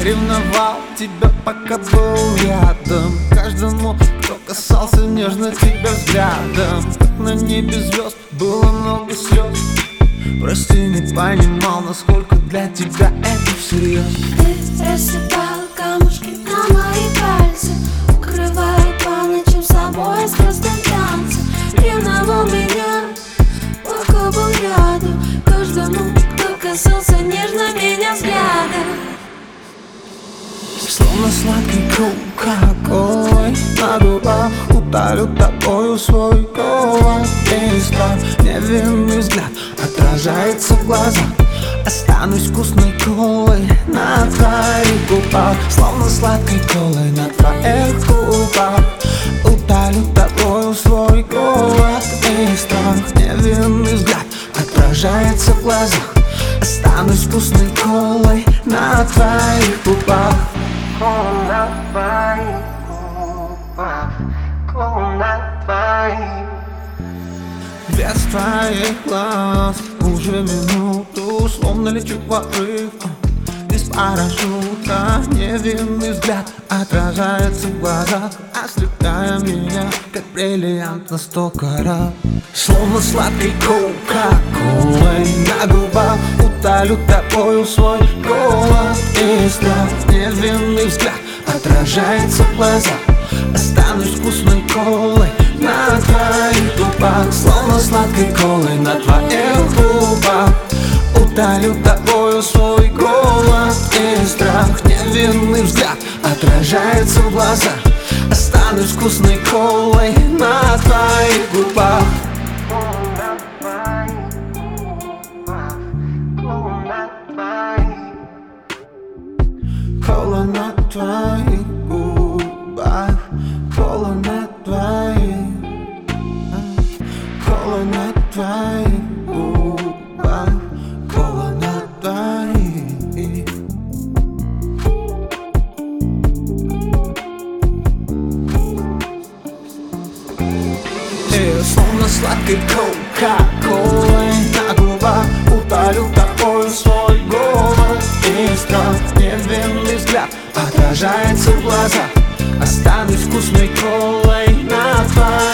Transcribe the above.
Ревновал тебя, пока был рядом. Каждому, кто касался нежно тебя взглядом. Как на небе звезд было много слез. Прости, не понимал, насколько для тебя это всерьез. Ты рассыпал камушки на мои пальцы, укрывая по ночам собой в страстном танце. Ревновал меня, пока был рядом. Каждому, кто касался нежно меня взглядом. Словно сладкий круг какой на губах, утолю тобою свой голос. И страх, невинный взгляд отражается в глазах. Останусь вкусной колой на твоих губах. Словно сладкой колой на твоих губах. Утолю тобою свой голос. И страх, невинный взгляд отражается в глазах. Останусь вкусной колой на твоих губах. Кола на твоих губах, кола на твоих. Без твоих глаз уже минуту, словно лечу в порыв. Без парашюта невинный взгляд отражается в глазах, ослепляя меня, как бриллиант на 100 карат. Словно сладкой кока-колой на губах, утолю тобою свой голос. И страх, невинный взгляд отражается в глазах. Останусь вкусной колой на твоих губах. Словно сладкой колой на твоих губах. Утолю тобою свой голос. И страх, невинный взгляд отражается в глазах. Останусь вкусной колой на твоих губах. Кола на твоих губах, кола на твоих, кола на твоих губах, кола на твоих. Словно сладкой кока-колой на губах, утолю тобою свой голос. И страх, невинный взгляд отражается в глазах. Останусь вкусной колой на твоих.